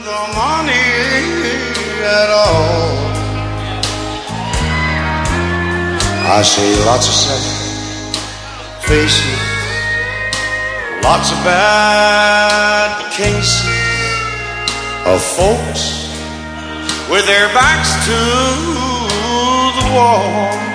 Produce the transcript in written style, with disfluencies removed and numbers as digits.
the money at all. I see lots of sad faces, lots of bad cases of folks with their backs to the wall.